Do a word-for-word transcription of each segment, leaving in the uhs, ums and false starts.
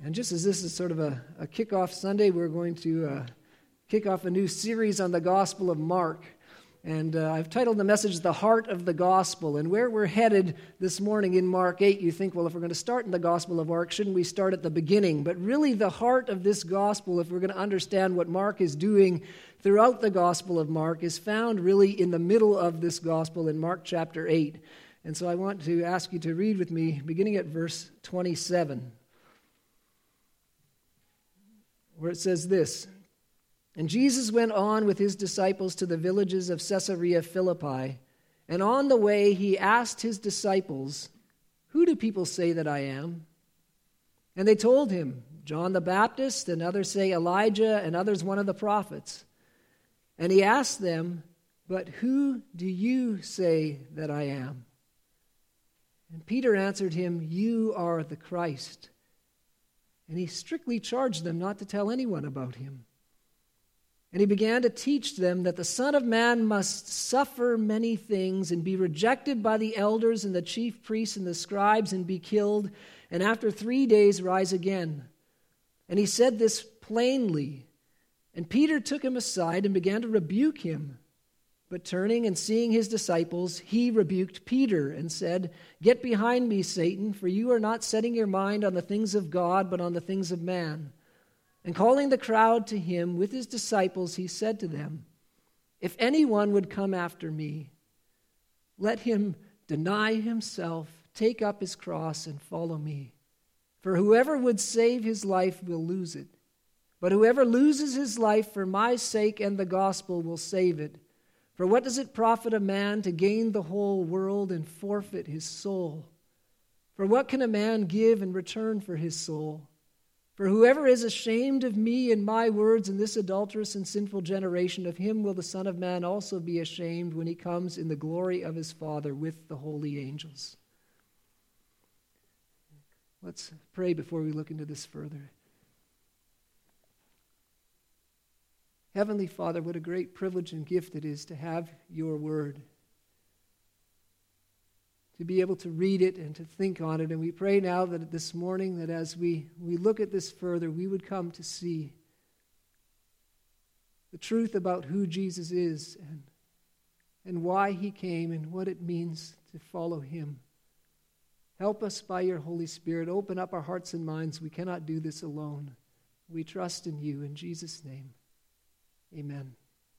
And just as this is sort of a, a kickoff Sunday, we're going to uh, kick off a new series on the Gospel of Mark. And uh, I've titled the message, The Heart of the Gospel. And where we're headed this morning in Mark eight, you think, well, if we're going to start in the Gospel of Mark, shouldn't we start at the beginning? But really the heart of this Gospel, if we're going to understand what Mark is doing throughout the Gospel of Mark, is found really in the middle of this Gospel in Mark chapter eight. And so I want to ask you to read with me, beginning at verse twenty-seven. Where it says this, "And Jesus went on with his disciples to the villages of Caesarea Philippi, and on the way he asked his disciples, 'Who do people say that I am?' And they told him, 'John the Baptist, and others say Elijah, and others one of the prophets.' And he asked them, 'But who do you say that I am?' And Peter answered him, 'You are the Christ.' And he strictly charged them not to tell anyone about him. And he began to teach them that the Son of Man must suffer many things and be rejected by the elders and the chief priests and the scribes and be killed, and after three days rise again. And he said this plainly. And Peter took him aside and began to rebuke him. But turning and seeing his disciples, he rebuked Peter and said, 'Get behind me, Satan, for you are not setting your mind on the things of God, but on the things of man.' And calling the crowd to him with his disciples, he said to them, 'If anyone would come after me, let him deny himself, take up his cross, and follow me. For whoever would save his life will lose it. But whoever loses his life for my sake and the gospel will save it. For what does it profit a man to gain the whole world and forfeit his soul? For what can a man give in return for his soul? For whoever is ashamed of me and my words in this adulterous and sinful generation, of him will the Son of Man also be ashamed when he comes in the glory of his Father with the holy angels.'" Let's pray before we look into this further. Heavenly Father, what a great privilege and gift it is to have your word, to be able to read it and to think on it. And we pray now that this morning, that as we, we look at this further, we would come to see the truth about who Jesus is and, and why he came and what it means to follow him. Help us by your Holy Spirit. Open up our hearts and minds. We cannot do this alone. We trust in you. In Jesus' name, amen.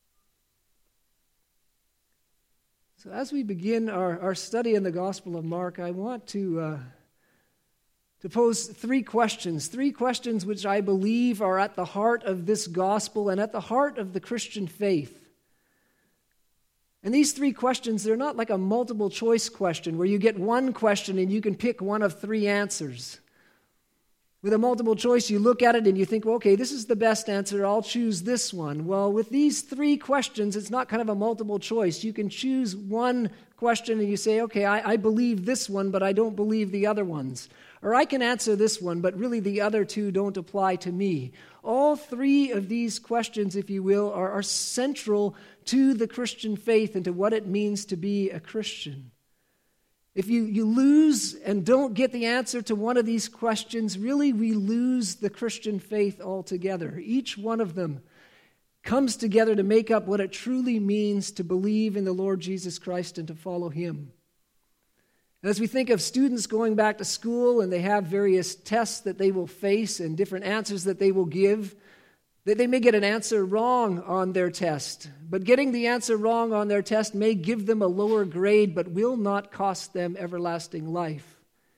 So as we begin our, our study in the Gospel of Mark, I want to, uh, to pose three questions. Three questions which I believe are at the heart of this gospel and at the heart of the Christian faith. And these three questions, they're not like a multiple choice question where you get one question and you can pick one of three answers. With a multiple choice, you look at it and you think, well, okay, this is the best answer, I'll choose this one. Well, with these three questions, it's not kind of a multiple choice. You can choose one question and you say, okay, I, I believe this one, but I don't believe the other ones. Or I can answer this one, but really the other two don't apply to me. All three of these questions, if you will, are, are central to the Christian faith and to what it means to be a Christian. If you, you lose and don't get the answer to one of these questions, really we lose the Christian faith altogether. Each one of them comes together to make up what it truly means to believe in the Lord Jesus Christ and to follow him. And as we think of students going back to school and they have various tests that they will face and different answers that they will give, that they may get an answer wrong on their test. But getting the answer wrong on their test may give them a lower grade, but will not cost them everlasting life.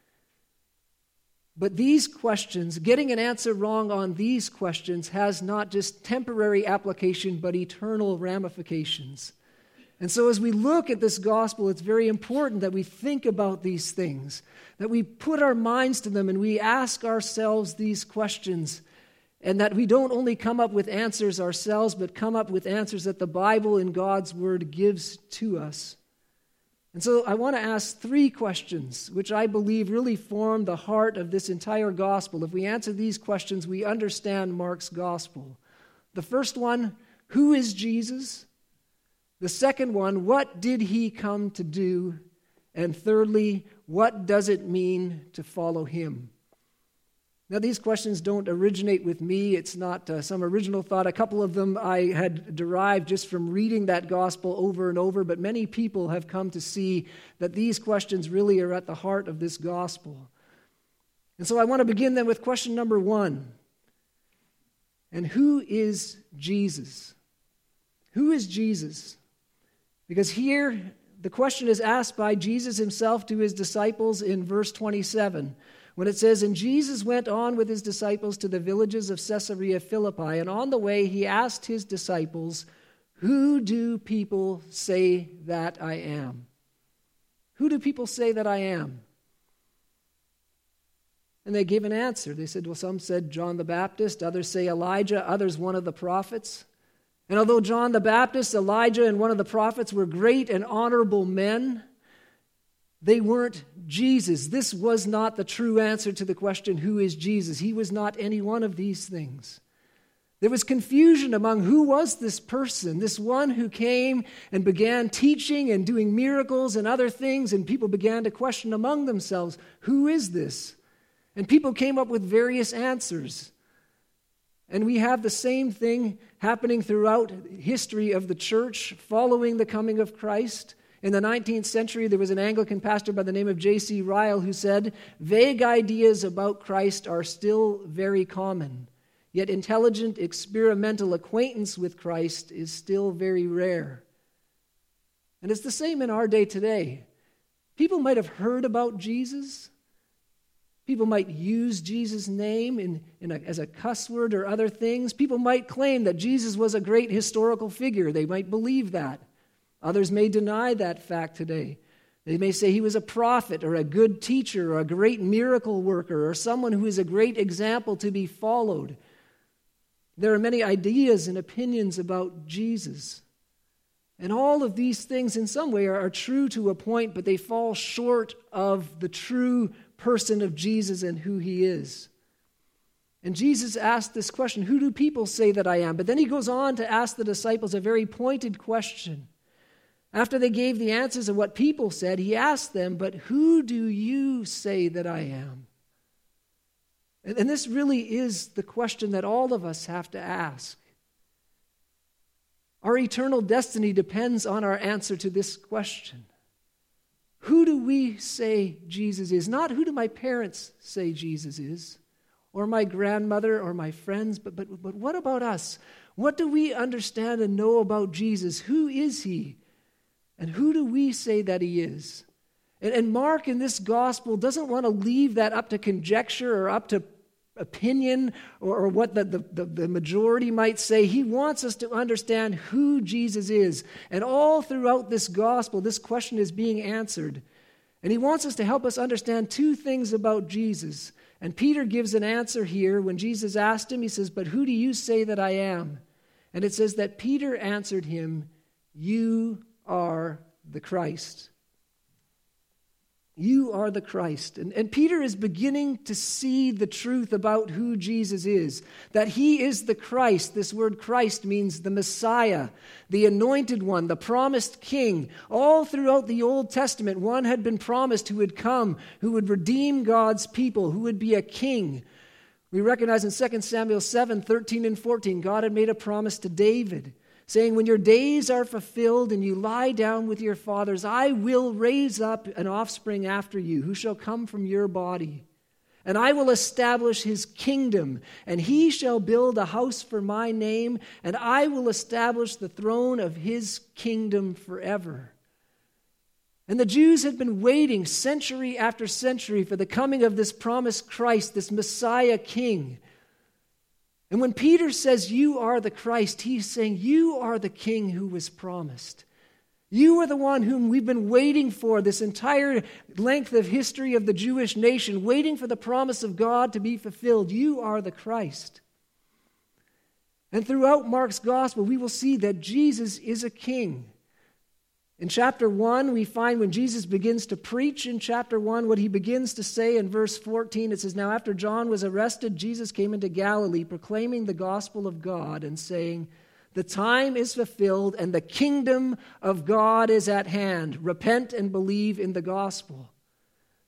But these questions, getting an answer wrong on these questions has not just temporary application, but eternal ramifications. And so as we look at this gospel, it's very important that we think about these things, that we put our minds to them and we ask ourselves these questions. And that we don't only come up with answers ourselves, but come up with answers that the Bible and God's Word gives to us. And so I want to ask three questions, which I believe really form the heart of this entire gospel. If we answer these questions, we understand Mark's gospel. The first one, who is Jesus? The second one, what did he come to do? And thirdly, what does it mean to follow him? Now, these questions don't originate with me. It's not uh, some original thought. A couple of them I had derived just from reading that gospel over and over, but many people have come to see that these questions really are at the heart of this gospel. And so I want to begin then with question number one. And who is Jesus? Who is Jesus? Because here, the question is asked by Jesus himself to his disciples in verse twenty-seven. When it says, "And Jesus went on with his disciples to the villages of Caesarea Philippi, and on the way he asked his disciples, 'Who do people say that I am?'" Who do people say that I am? And they gave an answer. They said, well, some said John the Baptist, others say Elijah, others one of the prophets. And although John the Baptist, Elijah, and one of the prophets were great and honorable men, they weren't Jesus. This was not the true answer to the question, who is Jesus? He was not any one of these things. There was confusion among who was this person, this one who came and began teaching and doing miracles and other things, and people began to question among themselves, who is this? And people came up with various answers. And we have the same thing happening throughout history of the church following the coming of Christ. In the nineteenth century, there was an Anglican pastor by the name of J C Ryle who said, "Vague ideas about Christ are still very common, yet intelligent experimental acquaintance with Christ is still very rare." And it's the same in our day today. People might have heard about Jesus. People might use Jesus' name in, in a, as a cuss word or other things. People might claim that Jesus was a great historical figure. They might believe that. Others may deny that fact today. They may say he was a prophet or a good teacher or a great miracle worker or someone who is a great example to be followed. There are many ideas and opinions about Jesus. And all of these things in some way are, are true to a point, but they fall short of the true person of Jesus and who he is. And Jesus asked this question, who do people say that I am? But then he goes on to ask the disciples a very pointed question. After they gave the answers of what people said, he asked them, but who do you say that I am? And, and this really is the question that all of us have to ask. Our eternal destiny depends on our answer to this question. Who do we say Jesus is? Not who do my parents say Jesus is, or my grandmother, or my friends, but, but, but what about us? What do we understand and know about Jesus? Who is he? And who do we say that he is? And, and Mark in this gospel doesn't want to leave that up to conjecture or up to opinion or, or what the, the, the majority might say. He wants us to understand who Jesus is. And all throughout this gospel, this question is being answered. And he wants us to help us understand two things about Jesus. And Peter gives an answer here when Jesus asked him. He says, but who do you say that I am? And it says that Peter answered him, you are the Christ. You are the Christ. And, and Peter is beginning to see the truth about who Jesus is. That he is the Christ. This word Christ means the Messiah, the anointed one, the promised king. All throughout the Old Testament, one had been promised who would come, who would redeem God's people, who would be a king. We recognize in Second Samuel seven, thirteen and fourteen, God had made a promise to David, saying, when your days are fulfilled and you lie down with your fathers, I will raise up an offspring after you who shall come from your body. And I will establish his kingdom, and he shall build a house for my name, and I will establish the throne of his kingdom forever. And the Jews had been waiting century after century for the coming of this promised Christ, this Messiah king. And when Peter says, you are the Christ, he's saying, you are the king who was promised. You are the one whom we've been waiting for this entire length of history of the Jewish nation, waiting for the promise of God to be fulfilled. You are the Christ. And throughout Mark's gospel, we will see that Jesus is a king. In chapter one, we find when Jesus begins to preach in chapter one, what he begins to say in verse fourteen, it says, now after John was arrested, Jesus came into Galilee, proclaiming the gospel of God and saying, the time is fulfilled and the kingdom of God is at hand. Repent and believe in the gospel.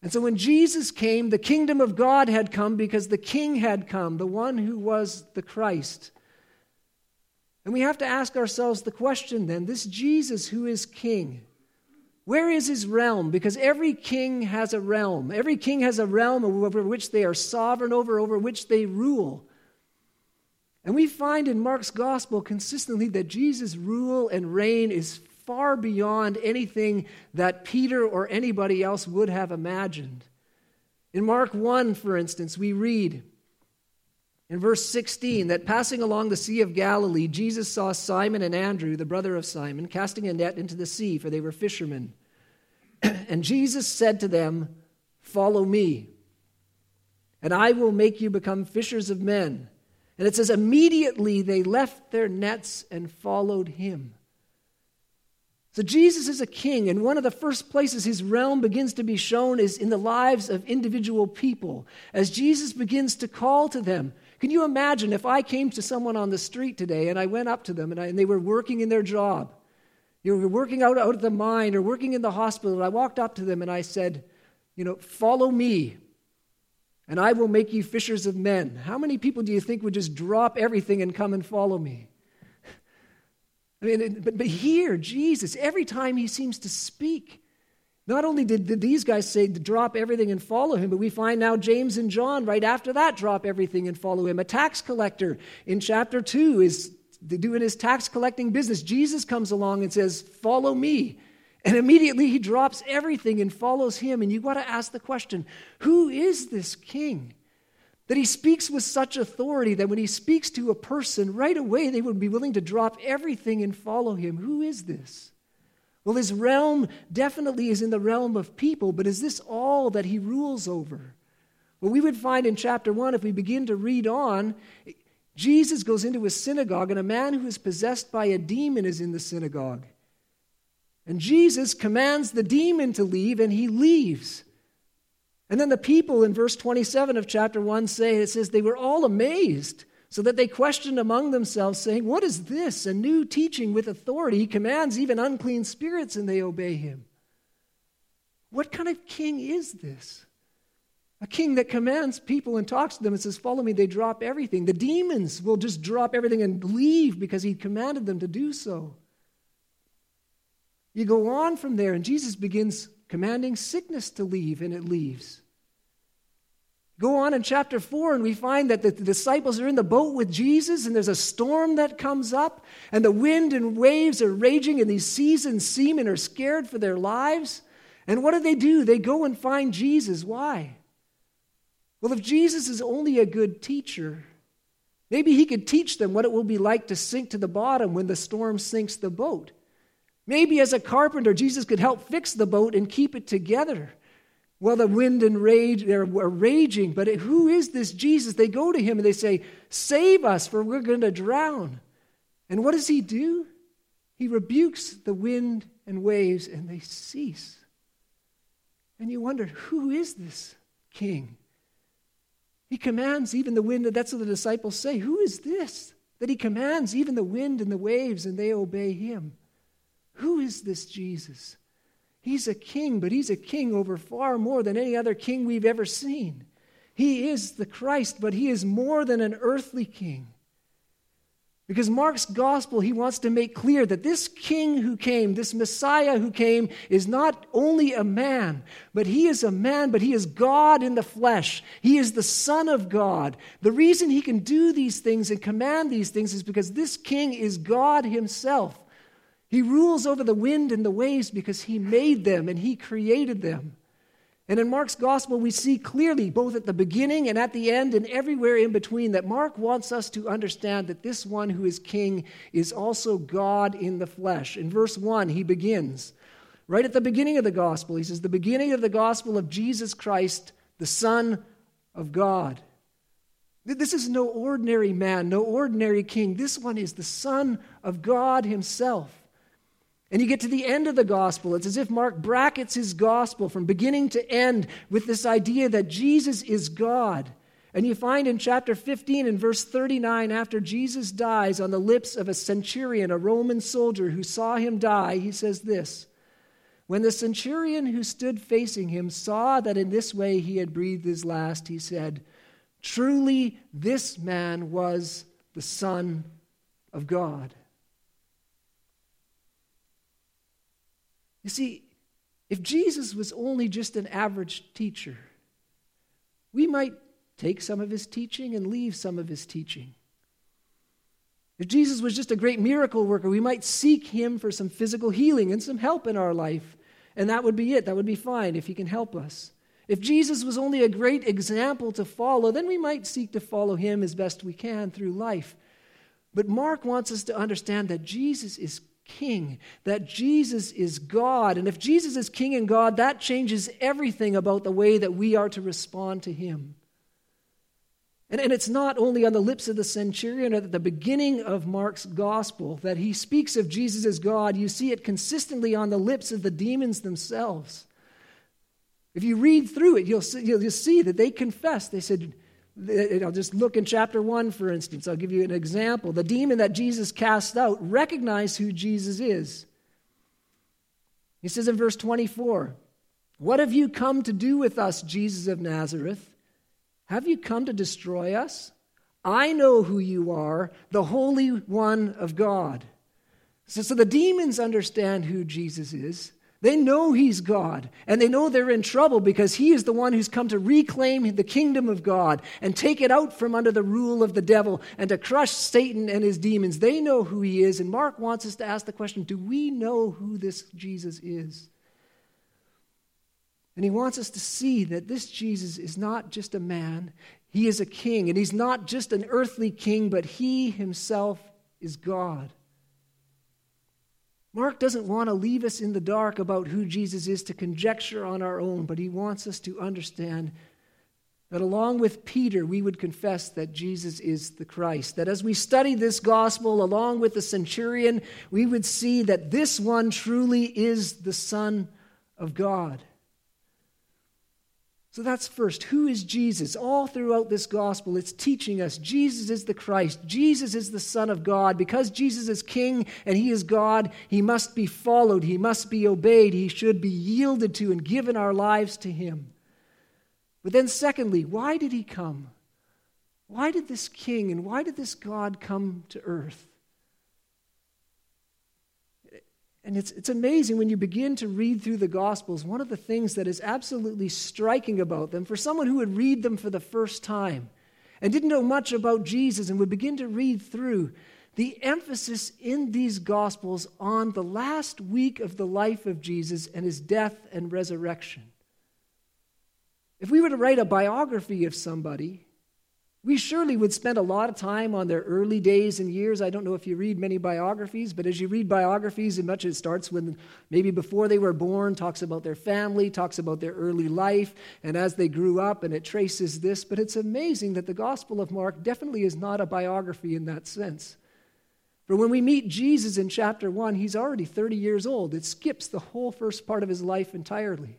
And so when Jesus came, the kingdom of God had come because the king had come, the one who was the Christ. And we have to ask ourselves the question then, this Jesus who is king, where is his realm? Because every king has a realm. Every king has a realm over which they are sovereign over, over which they rule. And we find in Mark's gospel consistently that Jesus' rule and reign is far beyond anything that Peter or anybody else would have imagined. In Mark one, for instance, we read in verse sixteen that passing along the Sea of Galilee, Jesus saw Simon and Andrew, the brother of Simon, casting a net into the sea, for they were fishermen. And Jesus said to them, "Follow me, and I will make you become fishers of men." And it says, immediately they left their nets and followed him. So Jesus is a king, and one of the first places his realm begins to be shown is in the lives of individual people, as Jesus begins to call to them. Can you imagine if I came to someone on the street today and I went up to them and, I, and they were working in their job, you were working out, out of the mine or working in the hospital, and I walked up to them and I said, you know, follow me, and I will make you fishers of men. How many people do you think would just drop everything and come and follow me? I mean, but, but here, Jesus, every time he seems to speak, not only did, did these guys say to drop everything and follow him, but we find now James and John right after that drop everything and follow him. A tax collector in chapter two is doing his tax collecting business. Jesus comes along and says, follow me. And immediately he drops everything and follows him. And you've got to ask the question, who is this king? That he speaks with such authority that when he speaks to a person, right away they would be willing to drop everything and follow him. Who is this? Well, his realm definitely is in the realm of people, but is this all that he rules over? Well, we would find in chapter one, if we begin to read on, Jesus goes into a synagogue, and a man who is possessed by a demon is in the synagogue. And Jesus commands the demon to leave, and he leaves. And then the people in verse twenty-seven of chapter one say, it says, they were all amazed, so that they questioned among themselves, saying, what is this? A new teaching with authority. He commands even unclean spirits, and they obey him. What kind of king is this? A king that commands people and talks to them and says, follow me. They drop everything. The demons will just drop everything and leave because he commanded them to do so. You go on from there, and Jesus begins commanding sickness to leave, and it leaves. Go on in chapter four, and we find that the, the disciples are in the boat with Jesus, and there's a storm that comes up, and the wind and waves are raging, and these seasoned seamen are scared for their lives. And what do they do? They go and find Jesus. Why? Well, if Jesus is only a good teacher, maybe he could teach them what it will be like to sink to the bottom when the storm sinks the boat. Maybe as a carpenter, Jesus could help fix the boat and keep it together while the wind and rage are raging. But who is this Jesus? They go to him and they say, save us, for we're going to drown. And what does he do? He rebukes the wind and waves, and they cease. And you wonder, who is this king? He commands even the wind. That's what the disciples say. Who is this? That he commands even the wind and the waves, and they obey him. Who is this Jesus? He's a king, but he's a king over far more than any other king we've ever seen. He is the Christ, but he is more than an earthly king. Because Mark's gospel, he wants to make clear that this king who came, this Messiah who came, is not only a man, but he is a man, but he is God in the flesh. He is the Son of God. The reason he can do these things and command these things is because this king is God himself. He rules over the wind and the waves because he made them and he created them. And in Mark's gospel, we see clearly, both at the beginning and at the end and everywhere in between, that Mark wants us to understand that this one who is king is also God in the flesh. In verse one, he begins, right at the beginning of the gospel, he says, the beginning of the gospel of Jesus Christ, the Son of God. This is no ordinary man, no ordinary king. This one is the Son of God himself. And you get to the end of the gospel. It's as if Mark brackets his gospel from beginning to end with this idea that Jesus is God. And you find in chapter fifteen and verse thirty-nine, after Jesus dies, on the lips of a centurion, a Roman soldier who saw him die, he says this, When the centurion who stood facing him saw that in this way he had breathed his last, he said, "Truly, this man was the Son of God." You see, if Jesus was only just an average teacher, we might take some of his teaching and leave some of his teaching. If Jesus was just a great miracle worker, we might seek him for some physical healing and some help in our life, and that would be it. That would be fine if he can help us. If Jesus was only a great example to follow, then we might seek to follow him as best we can through life. But Mark wants us to understand that Jesus is King, that Jesus is God. And if Jesus is King and God, that changes everything about the way that we are to respond to him. And, and it's not only on the lips of the centurion at the beginning of Mark's gospel that he speaks of Jesus as God. You see it consistently on the lips of the demons themselves. If you read through it, you'll see, you'll see that they confess. They said, I'll just look in chapter one, for instance. I'll give you an example. The demon that Jesus cast out recognized who Jesus is. He says in verse twenty-four, "What have you come to do with us, Jesus of Nazareth? Have you come to destroy us? I know who you are, the Holy One of God." So, so the demons understand who Jesus is. They know he's God, and they know they're in trouble because he is the one who's come to reclaim the kingdom of God and take it out from under the rule of the devil and to crush Satan and his demons. They know who he is, and Mark wants us to ask the question, do we know who this Jesus is? And he wants us to see that this Jesus is not just a man, he is a king, and he's not just an earthly king, but he himself is God. Mark doesn't want to leave us in the dark about who Jesus is to conjecture on our own, but he wants us to understand that along with Peter, we would confess that Jesus is the Christ. That as we study this gospel along with the centurion, we would see that this one truly is the Son of God. So that's first. Who is Jesus? All throughout this gospel, it's teaching us Jesus is the Christ. Jesus is the Son of God. Because Jesus is King and he is God, he must be followed. He must be obeyed. He should be yielded to and given our lives to him. But then secondly, why did he come? Why did this King and why did this God come to earth? And it's, it's amazing when you begin to read through the Gospels, one of the things that is absolutely striking about them, for someone who would read them for the first time and didn't know much about Jesus and would begin to read through, the emphasis in these Gospels on the last week of the life of Jesus and his death and resurrection. If we were to write a biography of somebody, we surely would spend a lot of time on their early days and years. I don't know if you read many biographies, but as you read biographies, and much it starts when maybe before they were born, talks about their family, talks about their early life, and as they grew up, and it traces this. But it's amazing that the Gospel of Mark definitely is not a biography in that sense. For when we meet Jesus in chapter one, he's already thirty years old. It skips the whole first part of his life entirely.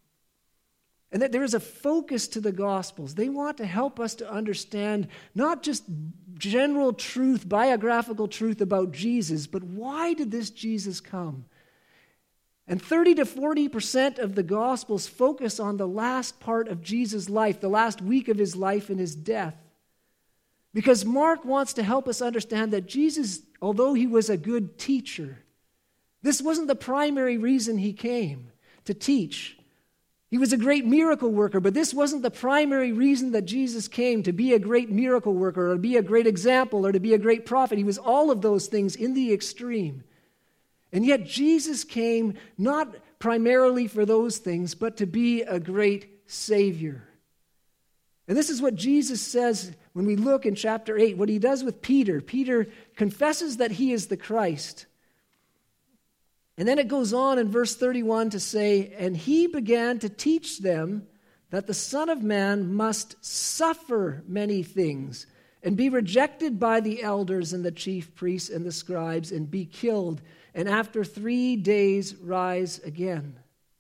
And that there is a focus to the Gospels. They want to help us to understand not just general truth, biographical truth about Jesus, but why did this Jesus come? And thirty to forty percent of the Gospels focus on the last part of Jesus' life, the last week of his life and his death. Because Mark wants to help us understand that Jesus, although he was a good teacher, this wasn't the primary reason he came, to teach. He was a great miracle worker, but this wasn't the primary reason that Jesus came, to be a great miracle worker or to be a great example or to be a great prophet. He was all of those things in the extreme. And yet Jesus came not primarily for those things, but to be a great Savior. And this is what Jesus says when we look in chapter eight, what he does with Peter. Peter confesses that he is the Christ. And then it goes on in verse thirty-one to say, "And he began to teach them that the Son of Man must suffer many things and be rejected by the elders and the chief priests and the scribes and be killed, and after three days rise again."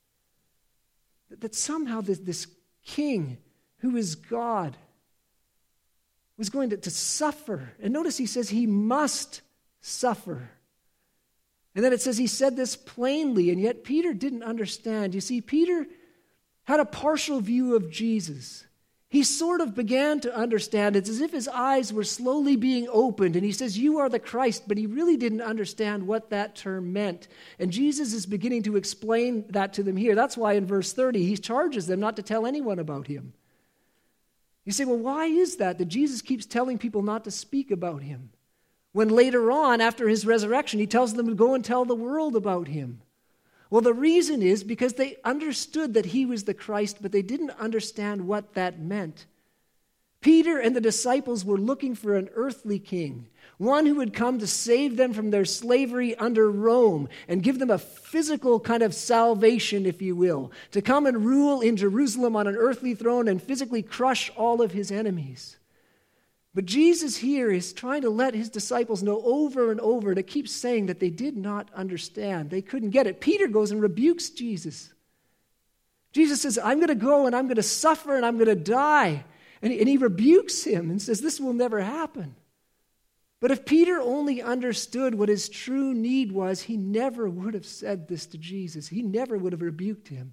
That somehow this, this king who is God was going to, to suffer. And notice he says he must suffer. And then it says he said this plainly, and yet Peter didn't understand. You see, Peter had a partial view of Jesus. He sort of began to understand. It's as if his eyes were slowly being opened, and he says, "You are the Christ," but he really didn't understand what that term meant. And Jesus is beginning to explain that to them here. That's why in verse thirty, he charges them not to tell anyone about him. You say, well, why is that, that Jesus keeps telling people not to speak about him? When later on, after his resurrection, he tells them to go and tell the world about him. Well, the reason is because they understood that he was the Christ, but they didn't understand what that meant. Peter and the disciples were looking for an earthly king, one who would come to save them from their slavery under Rome and give them a physical kind of salvation, if you will, to come and rule in Jerusalem on an earthly throne and physically crush all of his enemies. But Jesus here is trying to let his disciples know over and over, and it keeps saying that they did not understand. They couldn't get it. Peter goes and rebukes Jesus. Jesus says, "I'm going to go and I'm going to suffer and I'm going to die." And he, and he rebukes him and says, "This will never happen." But if Peter only understood what his true need was, he never would have said this to Jesus. He never would have rebuked him.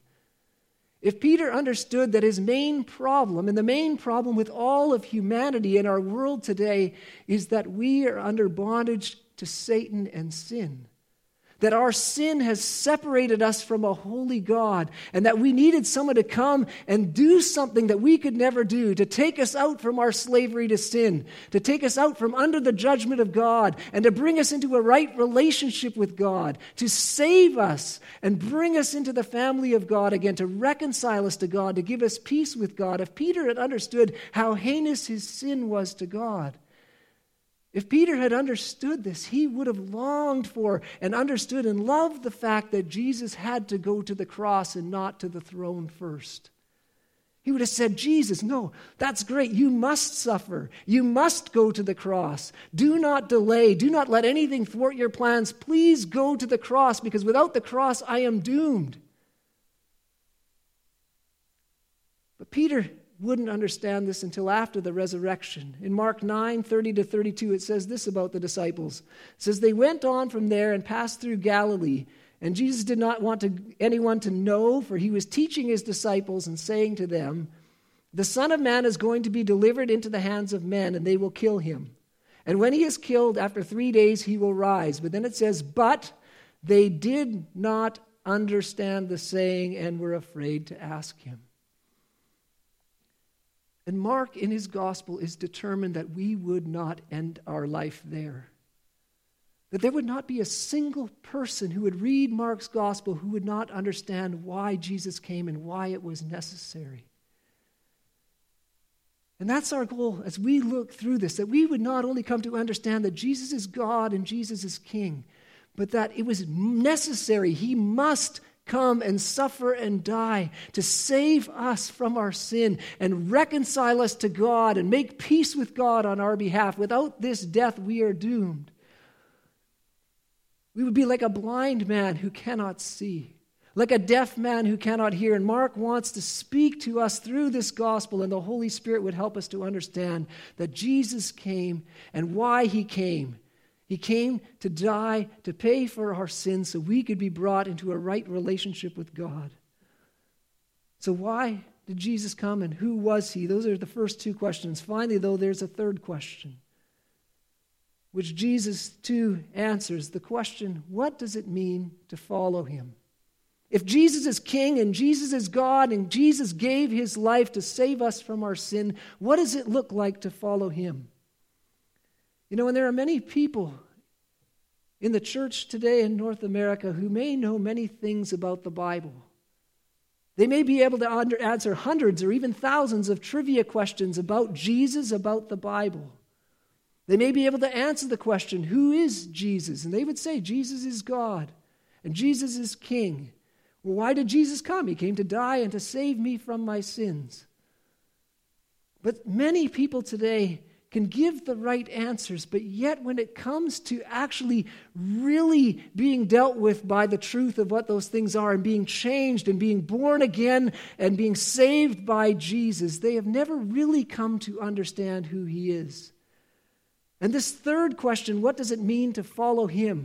If Peter understood that his main problem, and the main problem with all of humanity in our world today, is that we are under bondage to Satan and sin, that our sin has separated us from a holy God, and that we needed someone to come and do something that we could never do, to take us out from our slavery to sin, to take us out from under the judgment of God, and to bring us into a right relationship with God, to save us and bring us into the family of God again, to reconcile us to God, to give us peace with God. If Peter had understood how heinous his sin was to God, if Peter had understood this, he would have longed for and understood and loved the fact that Jesus had to go to the cross and not to the throne first. He would have said, "Jesus, no, that's great. You must suffer. You must go to the cross. Do not delay. Do not let anything thwart your plans. Please go to the cross, because without the cross, I am doomed." But Peter wouldn't understand this until after the resurrection. In Mark nine, thirty to thirty-two, it says this about the disciples. It says, "They went on from there and passed through Galilee, and Jesus did not want to, anyone to know, for he was teaching his disciples and saying to them, 'The Son of Man is going to be delivered into the hands of men, and they will kill him. And when he is killed, after three days he will rise.' But then it says, 'But they did not understand the saying and were afraid to ask him.'" And Mark, in his gospel, is determined that we would not end our life there. That there would not be a single person who would read Mark's gospel who would not understand why Jesus came and why it was necessary. And that's our goal as we look through this, that we would not only come to understand that Jesus is God and Jesus is King, but that it was necessary. He must come and suffer and die to save us from our sin and reconcile us to God and make peace with God on our behalf. Without this death, we are doomed. We would be like a blind man who cannot see, like a deaf man who cannot hear. And Mark wants to speak to us through this gospel, and the Holy Spirit would help us to understand that Jesus came and why he came. He came to die, to pay for our sins so we could be brought into a right relationship with God. So why did Jesus come and who was he? Those are the first two questions. Finally, though, there's a third question, which Jesus too answers. The question, what does it mean to follow him? If Jesus is King and Jesus is God and Jesus gave his life to save us from our sin, what does it look like to follow him? You know, and there are many people in the church today in North America who may know many things about the Bible. They may be able to answer hundreds or even thousands of trivia questions about Jesus, about the Bible. They may be able to answer the question, who is Jesus? And they would say, Jesus is God and Jesus is King. Well, why did Jesus come? He came to die and to save me from my sins. But many people today can give the right answers, but yet when it comes to actually really being dealt with by the truth of what those things are and being changed and being born again and being saved by Jesus, they have never really come to understand who he is. And this third question, what does it mean to follow him?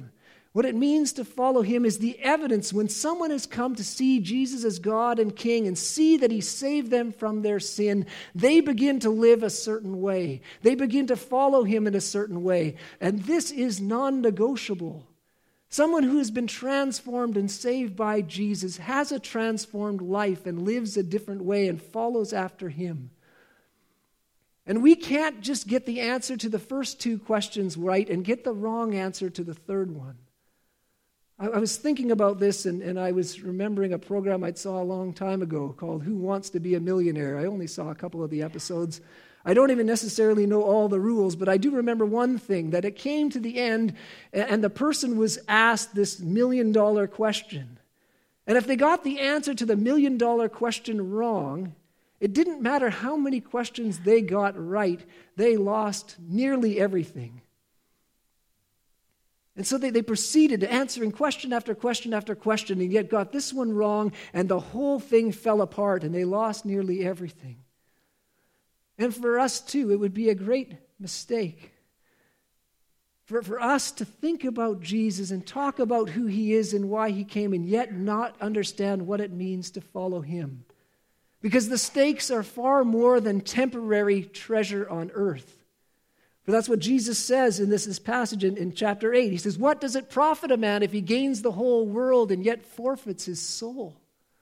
What it means to follow him is the evidence when someone has come to see Jesus as God and King and see that he saved them from their sin, they begin to live a certain way. They begin to follow him in a certain way. And this is non-negotiable. Someone who has been transformed and saved by Jesus has a transformed life and lives a different way and follows after him. And we can't just get the answer to the first two questions right and get the wrong answer to the third one. I, I was thinking about this, and, and I was remembering a program I saw a long time ago called Who Wants to Be a Millionaire? I only saw a couple of the episodes. I don't even necessarily know all the rules, but I do remember one thing, that it came to the end, and the person was asked this million-dollar question. And if they got the answer to the million-dollar question wrong, it didn't matter how many questions they got right, they lost nearly everything. And so they, they proceeded to answering question after question after question, and yet got this one wrong, and the whole thing fell apart, and they lost nearly everything. And for us too, it would be a great mistake for, for us to think about Jesus and talk about who he is and why he came, and yet not understand what it means to follow him. Because the stakes are far more than temporary treasure on earth. For that's what Jesus says in this, this passage in, in chapter eight. He says, "What does it profit a man if he gains the whole world and yet forfeits his soul?"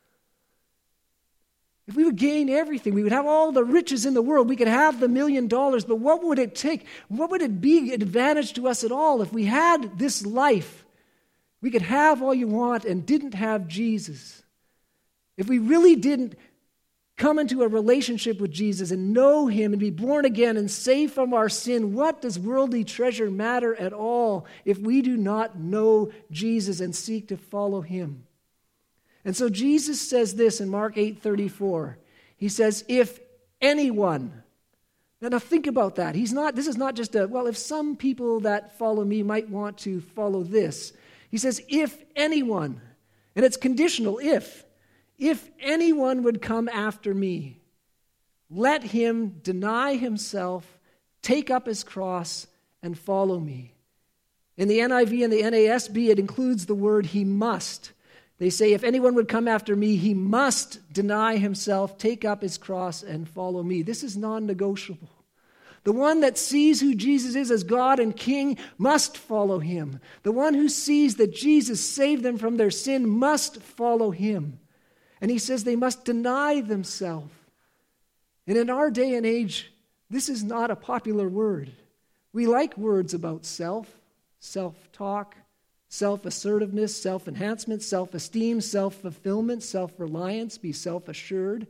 If we would gain everything, we would have all the riches in the world, we could have the million dollars, but what would it take? What would it be an advantage to us at all if we had this life? We could have all you want and didn't have Jesus. If we really didn't come into a relationship with Jesus and know him and be born again and saved from our sin, what does worldly treasure matter at all if we do not know Jesus and seek to follow him? And so Jesus says this in Mark eight thirty-four. He says, if anyone, now, now think about that. He's not, this is not just a, well, if some people that follow me might want to follow this. He says, if anyone, and it's conditional, if, if anyone would come after me, let him deny himself, take up his cross, and follow me. In the N I V and the N A S B, it includes the word he must. They say, if anyone would come after me, he must deny himself, take up his cross, and follow me. This is non-negotiable. The one that sees who Jesus is as God and King must follow him. The one who sees that Jesus saved them from their sin must follow him. And he says they must deny themselves. And in our day and age, this is not a popular word. We like words about self, self-talk, self-assertiveness, self-enhancement, self-esteem, self-fulfillment, self-reliance, be self-assured.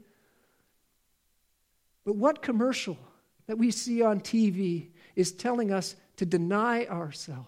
But what commercial that we see on T V is telling us to deny ourselves?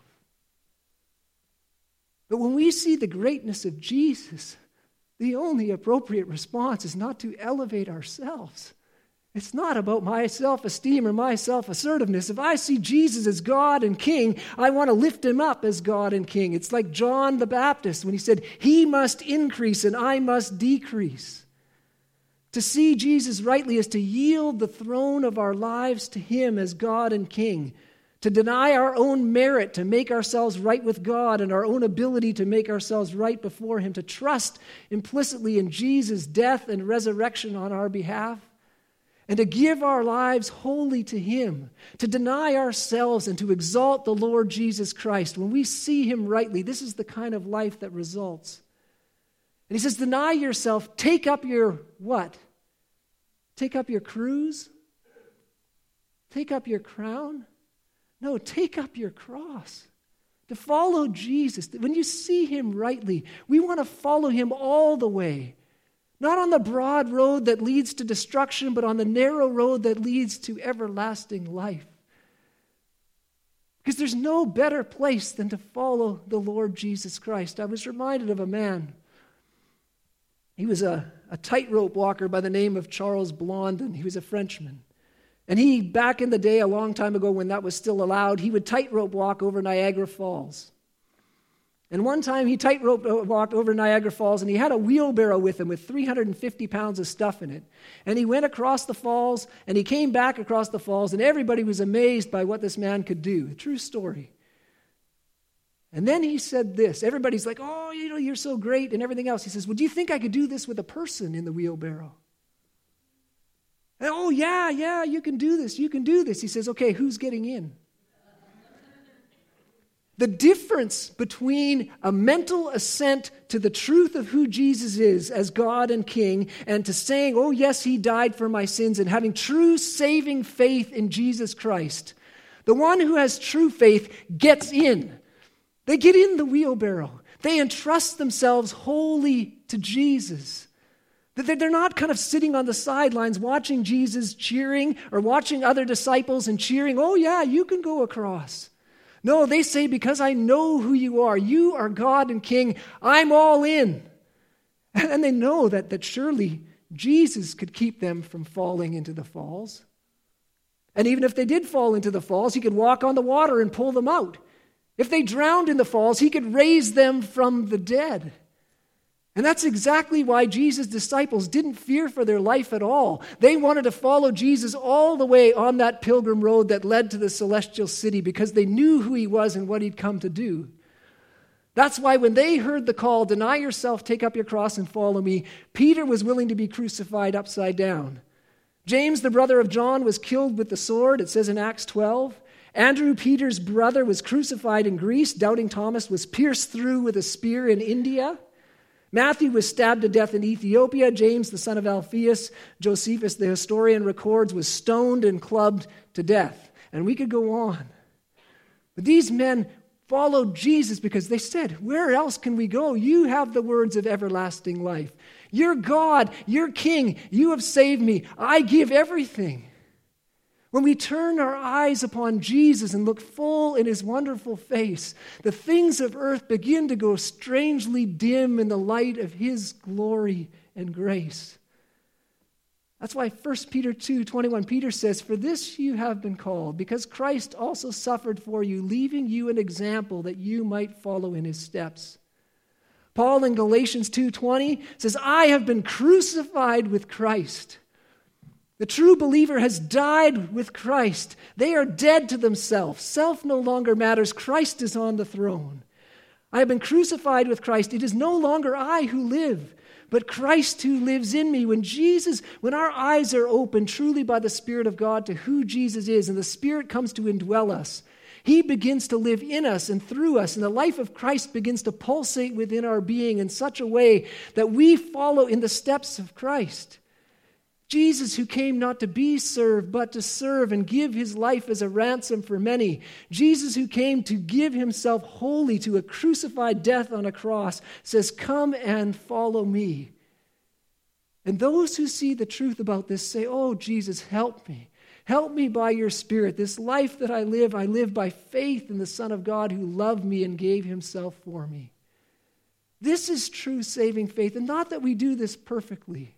But when we see the greatness of Jesus, the only appropriate response is not to elevate ourselves. It's not about my self-esteem or my self-assertiveness. If I see Jesus as God and King, I want to lift him up as God and King. It's like John the Baptist when he said, he must increase and I must decrease. To see Jesus rightly is to yield the throne of our lives to him as God and King. To deny our own merit, to make ourselves right with God and our own ability to make ourselves right before him. To trust implicitly in Jesus' death and resurrection on our behalf. And to give our lives wholly to him, to deny ourselves and to exalt the Lord Jesus Christ. When we see him rightly, this is the kind of life that results. And he says, deny yourself, take up your what? Take up your cruse? Take up your crown? No, take up your cross. To follow Jesus, when you see him rightly, we want to follow him all the way. Not on the broad road that leads to destruction, but on the narrow road that leads to everlasting life. Because there's no better place than to follow the Lord Jesus Christ. I was reminded of a man. He was a, a tightrope walker by the name of Charles Blondin. He was a Frenchman. And he, back in the day, a long time ago when that was still allowed, he would tightrope walk over Niagara Falls. And one time he tightrope walked over Niagara Falls, and he had a wheelbarrow with him with three hundred fifty pounds of stuff in it. And he went across the falls, and he came back across the falls, and everybody was amazed by what this man could do. A true story. And then he said this. Everybody's like, oh, you know, you're so great and everything else. He says, well, do you think I could do this with a person in the wheelbarrow? And, oh, yeah, yeah, you can do this. You can do this. He says, okay, who's getting in? The difference between a mental assent to the truth of who Jesus is as God and King and to saying, oh, yes, he died for my sins, and having true saving faith in Jesus Christ, the one who has true faith gets in. They get in the wheelbarrow. They entrust themselves wholly to Jesus. They're not kind of sitting on the sidelines watching Jesus cheering or watching other disciples and cheering, oh, yeah, you can go across. No, they say, because I know who you are, you are God and King, I'm all in. And they know that, that surely Jesus could keep them from falling into the falls. And even if they did fall into the falls, he could walk on the water and pull them out. If they drowned in the falls, he could raise them from the dead. And that's exactly why Jesus' disciples didn't fear for their life at all. They wanted to follow Jesus all the way on that pilgrim road that led to the celestial city because they knew who he was and what he'd come to do. That's why when they heard the call, deny yourself, take up your cross and follow me, Peter was willing to be crucified upside down. James, the brother of John, was killed with the sword, it says in Acts twelve. Andrew, Peter's brother, was crucified in Greece. Doubting Thomas was pierced through with a spear in India. Matthew was stabbed to death in Ethiopia. James, the son of Alphaeus, Josephus, the historian, records, was stoned and clubbed to death. And we could go on. But these men followed Jesus because they said, where else can we go? You have the words of everlasting life. You're God. You're King. You have saved me. I give everything. When we turn our eyes upon Jesus and look full in his wonderful face, the things of earth begin to go strangely dim in the light of his glory and grace. That's why First Peter two twenty-one, Peter says, for this you have been called, because Christ also suffered for you, leaving you an example that you might follow in his steps. Paul in Galatians two twenty says, I have been crucified with Christ. The true believer has died with Christ. They are dead to themselves. Self no longer matters. Christ is on the throne. I have been crucified with Christ. It is no longer I who live, but Christ who lives in me. When Jesus, when our eyes are opened truly by the Spirit of God to who Jesus is, and the Spirit comes to indwell us, he begins to live in us and through us, and the life of Christ begins to pulsate within our being in such a way that we follow in the steps of Christ. Jesus, who came not to be served, but to serve and give his life as a ransom for many. Jesus, who came to give himself wholly to a crucified death on a cross, says, come and follow me. And those who see the truth about this say, oh, Jesus, help me. Help me by your Spirit. This life that I live, I live by faith in the Son of God who loved me and gave himself for me. This is true saving faith, and not that we do this perfectly.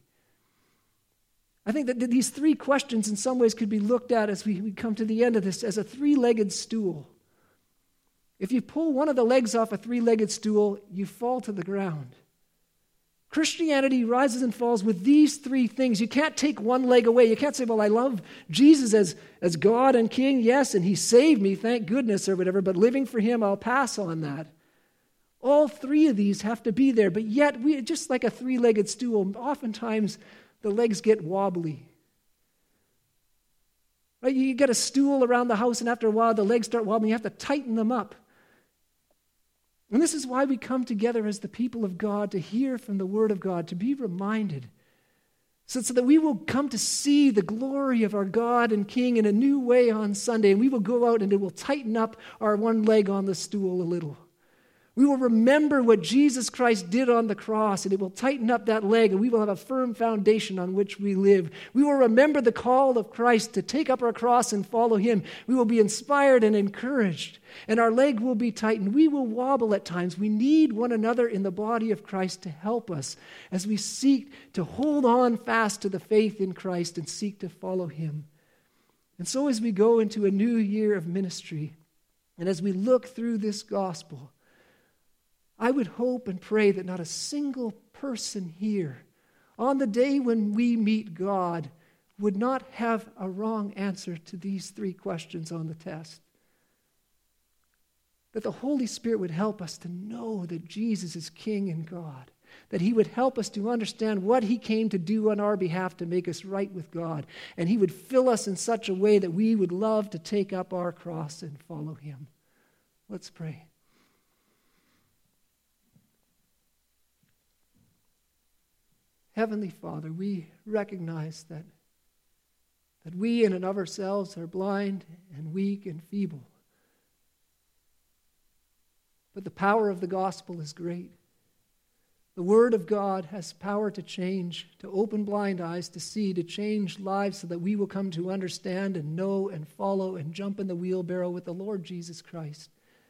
I think that these three questions in some ways could be looked at as we, we come to the end of this as a three-legged stool. If you pull one of the legs off a three-legged stool, you fall to the ground. Christianity rises and falls with these three things. You can't take one leg away. You can't say, well, I love Jesus as, as God and King, yes, and he saved me, thank goodness, or whatever, but living for him, I'll pass on that. All three of these have to be there, but yet, we just like a three-legged stool, oftentimes the legs get wobbly. Right? You get a stool around the house, and after a while, the legs start wobbling. You have to tighten them up. And this is why we come together as the people of God to hear from the Word of God, to be reminded, so, so that we will come to see the glory of our God and King in a new way on Sunday, and we will go out and it will tighten up our one leg on the stool a little. We will remember what Jesus Christ did on the cross, and it will tighten up that leg, and we will have a firm foundation on which we live. We will remember the call of Christ to take up our cross and follow him. We will be inspired and encouraged, and our leg will be tightened. We will wobble at times. We need one another in the body of Christ to help us as we seek to hold on fast to the faith in Christ and seek to follow him. And so as we go into a new year of ministry, and as we look through this gospel, I would hope and pray that not a single person here on the day when we meet God would not have a wrong answer to these three questions on the test. that the Holy Spirit would help us to know that Jesus is King and God, that he would help us to understand what he came to do on our behalf to make us right with God, and he would fill us in such a way that we would love to take up our cross and follow him. Let's pray. Heavenly Father, we recognize that, that we in and of ourselves are blind and weak and feeble. But the power of the gospel is great. The Word of God has power to change, to open blind eyes to see, to change lives so that we will come to understand and know and follow and jump in the wheelbarrow with the Lord Jesus Christ.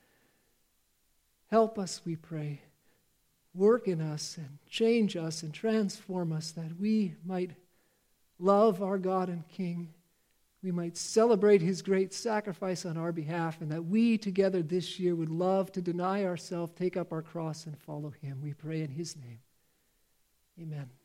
Help us, we pray. Work in us and change us and transform us that we might love our God and King. We might celebrate his great sacrifice on our behalf, and that we together this year would love to deny ourselves, take up our cross, and follow him. We pray in his name. Amen.